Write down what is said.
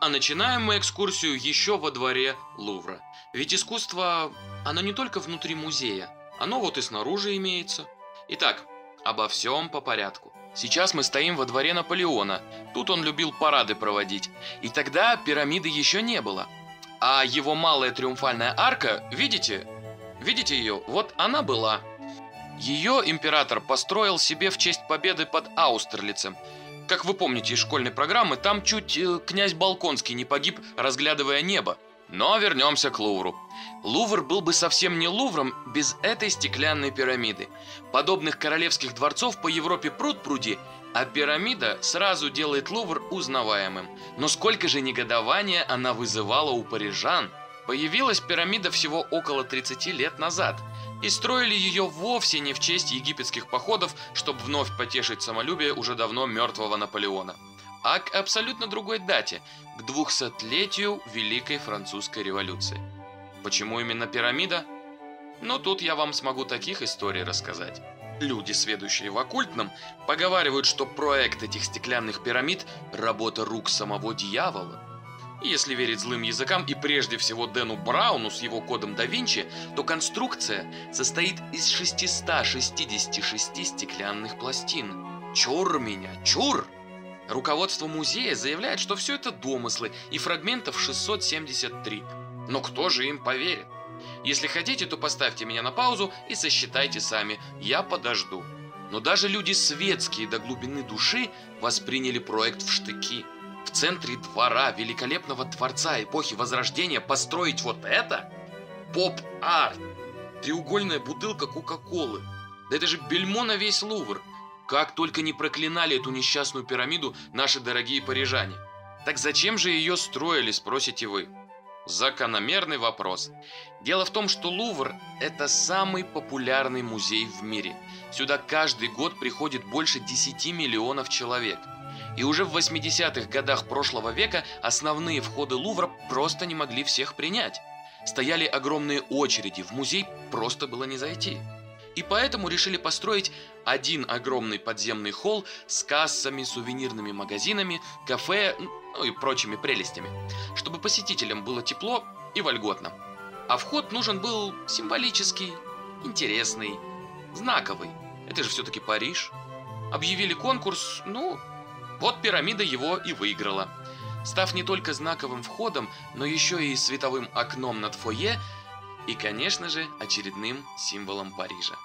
А начинаем мы экскурсию еще во дворе Лувра. Ведь искусство, оно не только внутри музея, оно вот и снаружи имеется. Итак, обо всем по порядку. Сейчас мы стоим во дворе Наполеона. Тут он любил парады проводить. И тогда пирамиды еще не было. А его малая триумфальная арка, видите? Видите ее? Вот она была. Ее император построил себе в честь победы под Аустерлицем. Как вы помните из школьной программы, там чуть князь Болконский не погиб, разглядывая небо. Но вернемся к Лувру. Лувр был бы совсем не Лувром без этой стеклянной пирамиды. Подобных королевских дворцов по Европе пруд-пруди, а пирамида сразу делает Лувр узнаваемым. Но сколько же негодования она вызывала у парижан. Появилась пирамида всего около 30 лет назад. И строили ее вовсе не в честь египетских походов, чтобы вновь потешить самолюбие уже давно мертвого Наполеона, а к абсолютно другой дате, к 200-летию Великой Французской революции. Почему именно пирамида? Ну, тут я вам смогу таких историй рассказать. Люди, сведущие в оккультном, поговаривают, что проект этих стеклянных пирамид – работа рук самого дьявола. Если верить злым языкам и прежде всего Дэну Брауну с его кодом да Винчи, то конструкция состоит из 666 стеклянных пластин. Чур меня, чур! Руководство музея заявляет, что все это домыслы и фрагментов 673. Но кто же им поверит? Если хотите, то поставьте меня на паузу и сосчитайте сами, я подожду. Но даже люди светские до глубины души восприняли проект в штыки. В центре двора великолепного дворца эпохи Возрождения построить вот это? Поп-арт! Треугольная бутылка Кока-Колы. Да это же бельмо на весь Лувр. Как только не проклинали эту несчастную пирамиду наши дорогие парижане. Так зачем же ее строили, спросите вы? Закономерный вопрос. Дело в том, что Лувр – это самый популярный музей в мире. Сюда каждый год приходит больше 10 миллионов человек. И уже в 80-х годах прошлого века основные входы Лувра просто не могли всех принять. Стояли огромные очереди, в музей просто было не зайти. И поэтому решили построить один огромный подземный холл с кассами, сувенирными магазинами, кафе, ну и прочими прелестями, чтобы посетителям было тепло и вольготно. А вход нужен был символический, интересный, знаковый. Это же все-таки Париж. Объявили конкурс, ну... Вот пирамида его и выиграла, став не только знаковым входом, но еще и световым окном над фойе и, конечно же, очередным символом Парижа.